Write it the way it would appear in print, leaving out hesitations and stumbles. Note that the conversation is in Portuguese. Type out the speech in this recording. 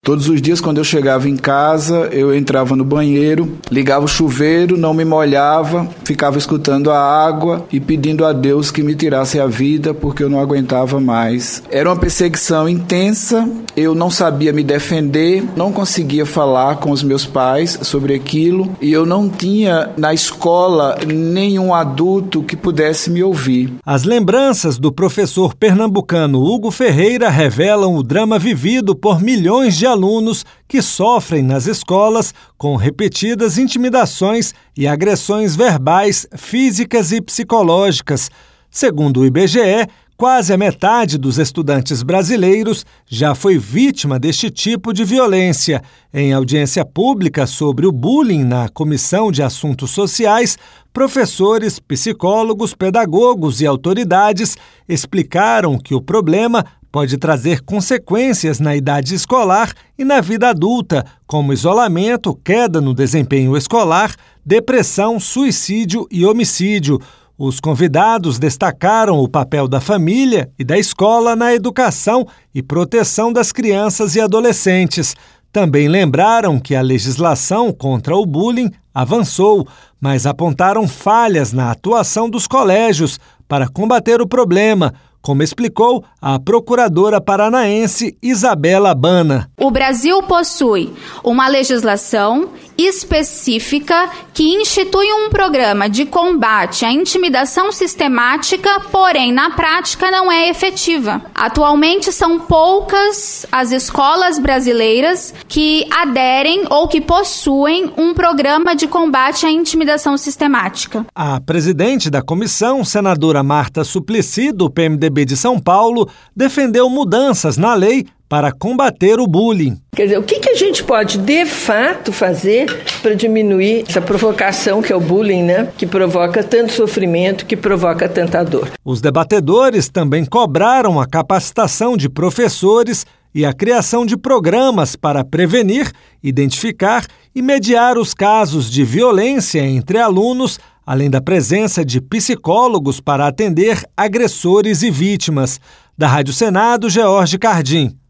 Todos os dias, quando eu chegava em casa, eu entrava no banheiro, ligava o chuveiro, não me molhava, ficava escutando a água e pedindo a Deus que me tirasse a vida, porque eu não aguentava mais. Era uma perseguição intensa, eu não sabia me defender, não conseguia falar com os meus pais sobre aquilo e eu não tinha na escola nenhum adulto que pudesse me ouvir. As lembranças do professor pernambucano Hugo Ferreira revelam o drama vivido por milhões de alunos que sofrem nas escolas com repetidas intimidações e agressões verbais, físicas e psicológicas. Segundo o IBGE, quase a metade dos estudantes brasileiros já foi vítima deste tipo de violência. Em audiência pública sobre o bullying na Comissão de Assuntos Sociais, professores, psicólogos, pedagogos e autoridades explicaram que o problema pode trazer consequências na idade escolar e na vida adulta, como isolamento, queda no desempenho escolar, depressão, suicídio e homicídio. Os convidados destacaram o papel da família e da escola na educação e proteção das crianças e adolescentes. Também lembraram que a legislação contra o bullying avançou, mas apontaram falhas na atuação dos colégios para combater o problema, como explicou a procuradora paranaense Isabela Bana. O Brasil possui uma legislação específica que institui um programa de combate à intimidação sistemática, porém, na prática, não é efetiva. Atualmente, são poucas as escolas brasileiras que aderem ou que possuem um programa de combate à intimidação sistemática. A presidente da comissão, senadora Marta Suplicy, do PMDB de São Paulo, defendeu mudanças na lei para combater o bullying. Quer dizer, o que a gente pode, de fato, fazer para diminuir essa provocação que é o bullying, né? Que provoca tanto sofrimento, que provoca tanta dor. Os debatedores também cobraram a capacitação de professores e a criação de programas para prevenir, identificar e mediar os casos de violência entre alunos, além da presença de psicólogos para atender agressores e vítimas. Da Rádio Senado, George Cardim.